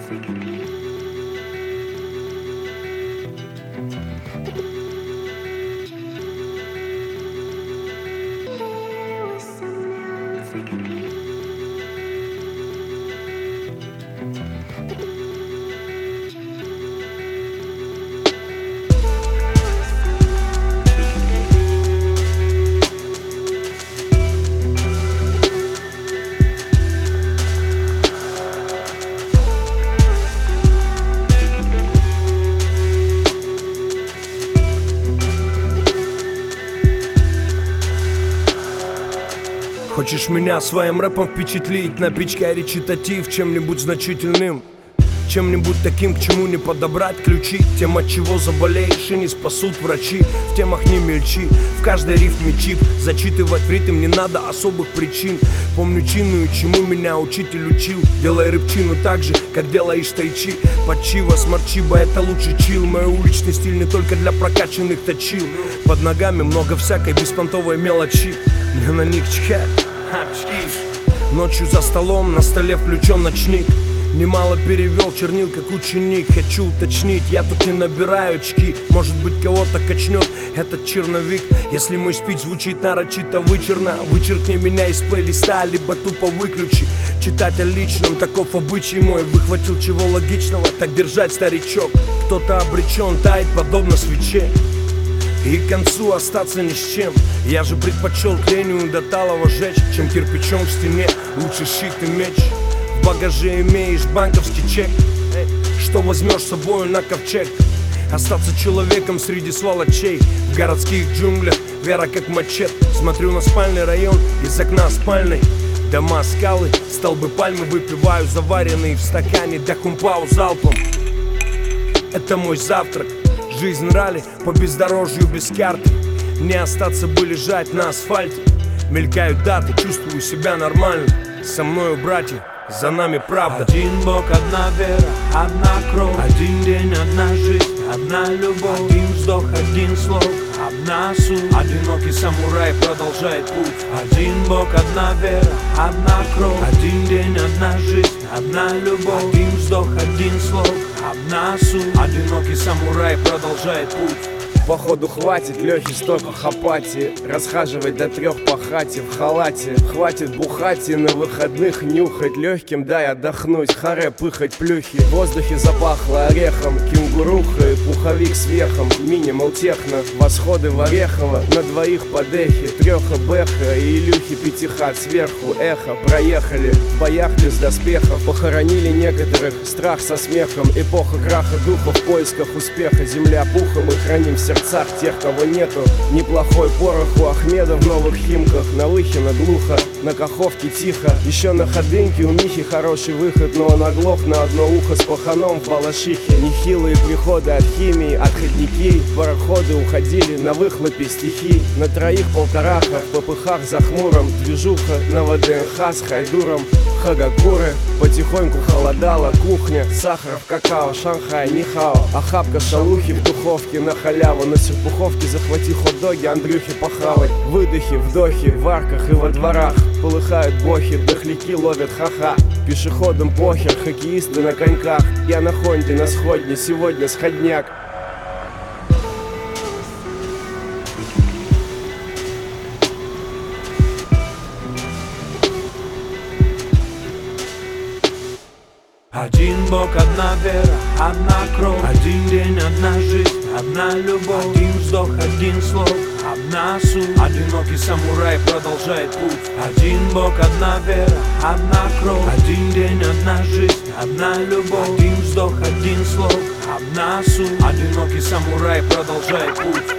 Хочешь меня своим рэпом впечатлить, напичкай речитатив чем-нибудь значительным, чем-нибудь таким, к чему не подобрать ключи. Тем, от чего заболеешь и не спасут врачи. В темах не мельчи, в каждой рифме чип. Зачитывать в ритм не надо особых причин. Помню чинную, чему меня учитель учил. Делай рыбчину так же, как делаешь тайчи. Подчива, смарчиба, это лучший чил. Мой уличный стиль не только для прокачанных точил. Под ногами много всякой беспонтовой мелочи. Мне на них чхать. Ночью за столом, на столе включен ночник. Немало перевел чернил, как ученик. Хочу уточнить, я тут не набираю очки. Может быть, кого-то качнет этот черновик. Если мой спич звучит нарочито вычурно, вычеркни меня из плейлиста, либо тупо выключи. Читать о личном, таков обычай мой. Выхватил чего логичного, так держать, старичок. Кто-то обречен таять, подобно свече, и к концу остаться ни с чем. Я же предпочел тлению до талого жечь, чем кирпичом в стене. Лучше щит и меч. В багаже имеешь банковский чек, что возьмешь с собою на ковчег. Остаться человеком среди сволочей. В городских джунглях вера как мачете. Смотрю на спальный район из окна спальной. Дома, скалы, столбы пальмы. Выпиваю заваренные в стакане дахумпау залпом. Это мой завтрак. Жизнь ралли по бездорожью без карты. Не остаться бы лежать на асфальте. Мелькают даты, чувствую себя нормально. Со мною братья, за нами правда. Один Бог, одна вера, одна кровь. Один день, одна жизнь, одна любовь. Один вздох, один слог, одна суть. Одинокий самурай продолжает путь. Один Бог, одна вера, одна кровь. Один день, одна жизнь, одна любовь. Один вздох, один слог, одна суть. Одинокий самурай продолжает путь. Походу хватит Лёхи столько апатии. Расхаживать до 3 по хате в халате. Хватит бухать и на выходных нюхать. Легким дай отдохнуть, харе пыхать плюхи. В воздухе запахло орехом, кенгурухой. Пуховик с верхом, минимал техно. Восходы в Орехово, на двоих под эхи. Трёха Бэха и Илюхи 5 хат сверху. Эхо, проехали, в боях без доспехов. Похоронили некоторых, страх со смехом. Эпоха краха духа в поисках успеха. Земля пухом, мы храним в сердцах тех, кого нету. Неплохой порох у Ахмеда в новых химках. На Лыхина глухо, на Каховке тихо. Еще на Ходынке у Михи хороший выход, но он оглох на одно ухо с паханом в Балашихе. Нехилые приходы от химии, отходники. Пароходы уходили на выхлопе стихи. На троих полтораха, в попыхах за хмуром. Движуха на ВДНХ с хайдуром. Хагакуры, потихоньку холодала кухня. Сахар в какао, Шанхай, нихао. Охапка шалухи в духовке на халяву. На серпуховке захвати хот-доги, Андрюхе похавать. Выдохи, вдохи, в арках и во дворах. Полыхают бохи, дохляки ловят ха-ха. Пешеходам похер, хоккеисты на коньках. Я на Хонде, на сходне, сегодня сходняк. Один Бог, одна вера, одна кровь. Один день, одна жизнь, одна любовь. Один вздох, один слог, одна суть. Одинокий самурай продолжает путь. Один Бог, одна вера, одна кровь. Один день, одна жизнь, одна любовь. Один вздох, один слог, одна суть. Одинокий самурай продолжает путь.